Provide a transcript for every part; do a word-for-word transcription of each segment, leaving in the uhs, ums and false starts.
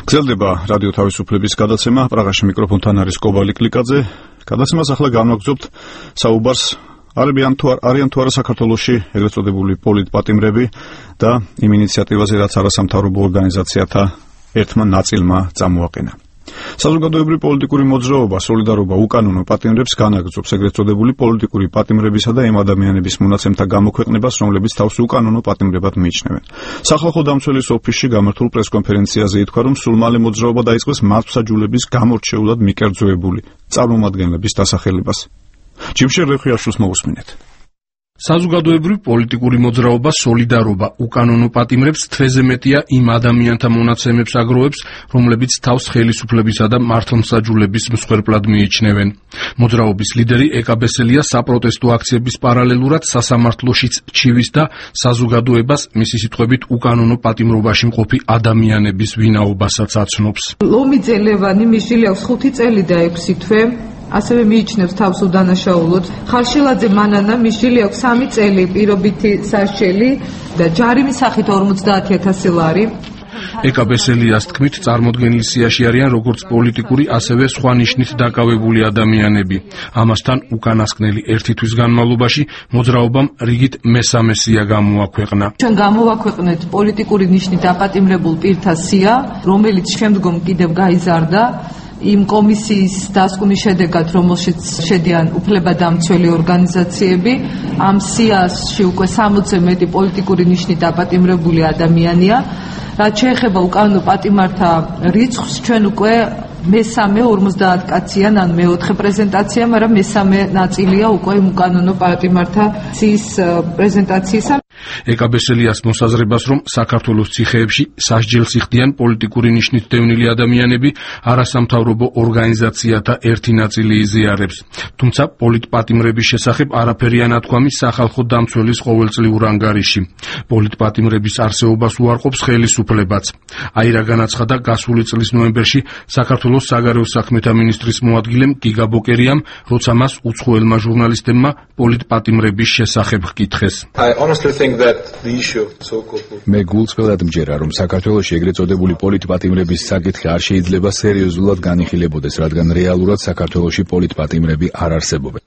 გრძელდება რადიო თავისუფლების გადაცემა. პრაღაში მიკროფონთან არის კობალი კლიკაძე. გადაცემას ახლა განვაგრძობთ საუბარს არიან თუ არიან თუ არა საქართველოში ეგრეთ წოდებული პოლიტპატიმრები და იმ ინიციატივაზე, რაც არასამთავრობო ორგანიზაციათა ერთმა ნაწილმა წამოაყენა. საზოგადოებრივი პოლიტიკური მოძრაობა სოლიდარობა უკანონო პატიმრებს განაგრძობს ეგრეთ წოდებული პოლიტიკური პატიმრებისა და იმ ადამიანების მონაცემთა გამოქვეყნებას, რომლებიც თავს უკანონო პატიმრებად მიიჩნევენ. სახალხო დამცველის ოფისში გამართულ პრესკონფერენციაზე ითქვა, რომ სულ მალე მოძრაობა დაიწყეს მართლმსაჯულების გამორჩეულად მიკერძოებული წარმომადგენლების დასახელებას. ჯიმშერ რეხვიაშვილს მოусმინეთ. საზოგადოებრივი პოლიტიკური მოძრაობა სოლიდარობა უკანონო პატიმრებს თვეზე მეტია იმ ადამიანთა მონაცემებს აგროვებს, რომლებიც თავს ხელისუფლებისა და მართლმსაჯულების მსხვერპლად მიიჩნევენ. მოძრაობის ლიდერი ეკაბესელია საპროტესტო აქციების პარალელურად სასამართლოშიც ჩივის და საზოგადოებას მისი სიტყვებით უკანონო პატიმრობაში მყოფი ადამიანების ვინაობასაც აცნობს. ლომიძე ლევანი მისული აქვს ხუთი წელი და ექვსი თვე. ასევე მიიჩნევს თავს უდანაშაულოდ. ხალშილაძე მანანა მისული აქვს სამი წელი პირობითი სასჯელი და ჯარიმის სახით ორმოცდაათი ათასი ლარი. ეკაბესელიას თქმით, წარმოდგენილ სიაში არიან როგორც პოლიტიკური, ასევე სხვა ნიშნით დაკავებული ადამიანები. ამასთან უკანასკნელი ერთი თვის განმავლობაში მოძრაობამ რიგით მესამე სია გამოაქვეყნა. ჩვენ გამოვაქვეყნეთ პოლიტიკური ნიშნით დაპატიმრებულ პირთა სია, რომელიც შემდგომ კიდევ გაიზარდა იმ კომისიის დასკვნის შედეგად, რომელშიც შედიან უფლებადამცველი ორგანიზაციები. ამ სიაში უკვე სამოცზე მეტი პოლიტიკური ნიშნით დაპატიმრებული ადამიანია. რაც შეეხება უკანონო პატიმართა რიცხვს, ჩვენ უკვე მესამე ორმოცდაათ კაციან, ან მეოთხე პრეზენტაცია, მაგრამ მესამე ნაწილია უკვე უკანონო პატიმართა სიის პრეზენტაციისა. ეკაბესელიას მოსაზრებას, რომ საქართველოს ციხეებში სასჯელს იხდიან პოლიტიკური ნიშნით დევნილი ადამიანები, არასამთავრობო ორგანიზაციათა ერთი ნაწილი იზიარებს. თუმცა პოლიტპატიმრების შესახებ არაფერია ნათქვამი სახალხო დამცველის ყოველწლიურ ანგარიში. პოლიტპატიმრების არსებობას უარყოფს ხელისუფლებაც. აი რა განაცხადა გასული წლის ნოემბერში საქართველოს საგარეო საქმეთა მინისტრის მოადგილემ გიგა ბოკერიამ, როცა მას უცხოელმა ჟურნალისტებმა პოლიტპატიმრების შესახებ ჰკითხეს. მე გულწრფელად მჯერა, რომ საქართველოში ეგრეთ წოდებული პოლიტპატიმრების საკითხი არ შეიძლება სერიოზულად განიხილებოდეს, რადგან რეალურად საქართველოში პოლიტპატიმრები არ არსებობენ.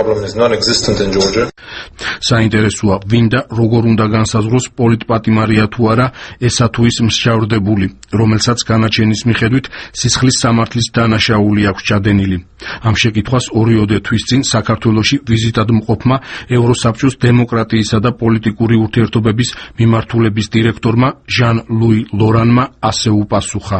საინტერესოა, ვინ და როგორ უნდა განსაზღვროს პოლიტპატიმარია თუ არა ესა თუ ის მსჯავრდებული, რომელსაც განაჩენის მიხედვით სისხლის სამართლის დანაშაული აქვს ჩადენილი. ამ შეკითხვას ორიოდე თვის წინ საქართველოში ვიზიტად მყოფმა ევროსაბჭოს დემოკრატიისა და პოლიტიკური ურთიერთობების მიმართულების დირექტორმა ჟან ლუი ლორანმა ასე უპასუხა.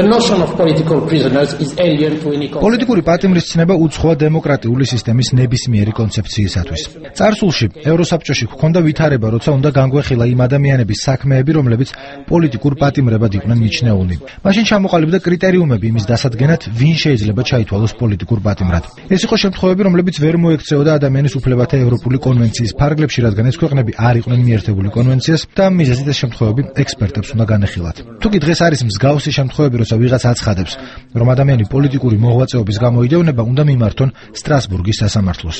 პოლიტიკური პატიმრის ცნება უცხოა დემოკრატიული სისტემის ნებისმიერი კონცეფციისათვის. წარსულში ევროსაბჭოში ჰქონდა ვითარება, როცა უნდა განგვეხილა იმ ადამიანების საქმეები, რომლებიც პოლიტიკურ პატიმრებად იყვნენ მიჩნეულნი. მაშინ ჩამოყალიბდა კრიტერიუმები იმის დასადგენად, ვინ შეიძლება ჩაითვალოს პოლიტიკურ პატიმრად. ეს იყო შემთხვევები, რომლებიც ვერ მოექცეოდა ადამიანის უფლებათა ევროპული კონვენციის ფარგლებში, რადგან ეს ქვეყნები არ იყვნენ მიერთებული კონვენციას და ამ მიზეზით ეს შემთხვევები ექსპერტებს უნდა განეხილათ. თუკი დღეს არის მსგავსი შემთხვევები, როცა ვიღაც აცხადებს, რომ ადამიანი პოლიტიკური მოღვაწეობის გამო იდევნება, უნდა მიმართონ სტრასბურგის სასამართლოს.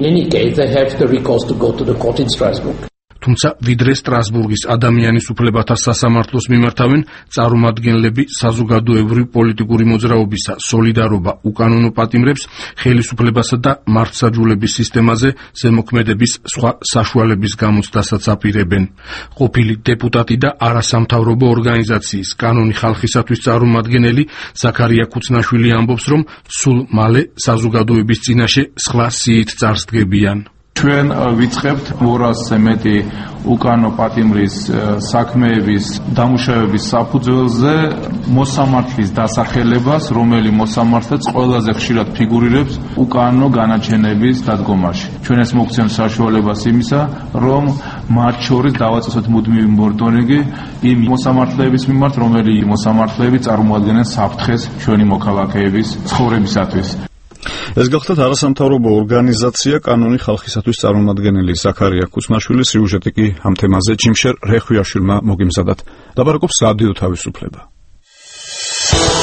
თუმცა ვიდრე სტრასბურგის ადამიანის უფლებათა სასამართლოს მიმართავენ, წარმომადგენლები საზოგადოებრივი პოლიტიკური მოძრაობისა სოლიდარობა უკანონო პატიმრებს ხელისუფლებასა და მართლმსაჯულების სისტემაზე ზემოქმედების სხვა საშუალების გამოცდასაც აპირებენ. ყოფილი დეპუტატი და არასამთავრობო ორგანიზაციის კანონი ხალხისათვის წარმომადგენელი ზაქარია ქუცნაშვილი ამბობს, რომ სულ მალე საზოგადოების წინაშე სხვა სიით წარსდგებიან. ჩვენ ვიწყებთ ორასზე მეტი უკანონო პატიმრის საქმეების დამუშავების საფუძველზე მოსამართლის დასახელებას, რომელი მოსამართლეც ყველაზე ხშირად ფიგურირებს უკანონო განაჩენების დადგომაში. ჩვენ ეს მოგცემთ საშუალებას იმისა, რომ მათ შორის დავაწესოთ მუდმივი მონიტორინგი იმ მოსამართლეების მიმართ, რომელი მოსამართლეები წარმოადგენენ საფრთხეს ჩვენი მოქალაქეების ცხოვრებისათვის. ეს გახლდათ არასამთავრობო ორგანიზაცია კანონი ხალხისათვის წარმომადგენელი ზაქარია ქუცნაშვილის სიუჟეტი კი ამ თემაზე ჯიმშერ რეხვიაშვილმა მოგიმზადათ. ლაპარაკობს რადიო თავისუფლება.